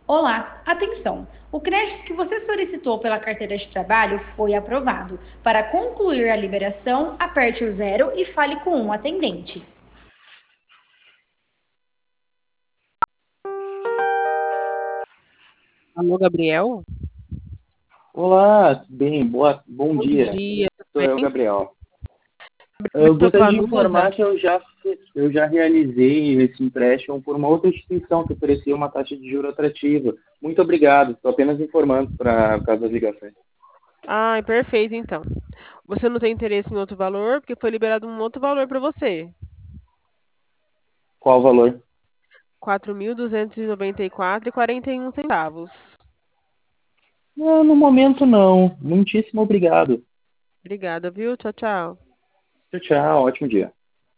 Olá, atenção! O crédito que você solicitou pela carteira de trabalho foi aprovado. Para concluir a liberação, aperte o zero e fale com um atendente. Alô, Gabriel? Olá, tudo bem? Bom Bom dia. dia, tudo Sou eu, bem? Gabriel. Gabriel, Eu eu tô gostaria a de Nusa. informar que eu já realizei esse empréstimo por uma outra instituição que oferecia uma taxa de juros atrativa. Muito obrigado. Estou apenas informando para caso das ligações. Ai, perfeito, então. Você não tem interesse em outro valor, porque foi liberado um outro valor para você. Qual o valor? 4.294,41 centavos. Não, no momento não. Muitíssimo obrigado. Obrigada, viu? Tchau, tchau. Tchau, tchau. Ótimo dia.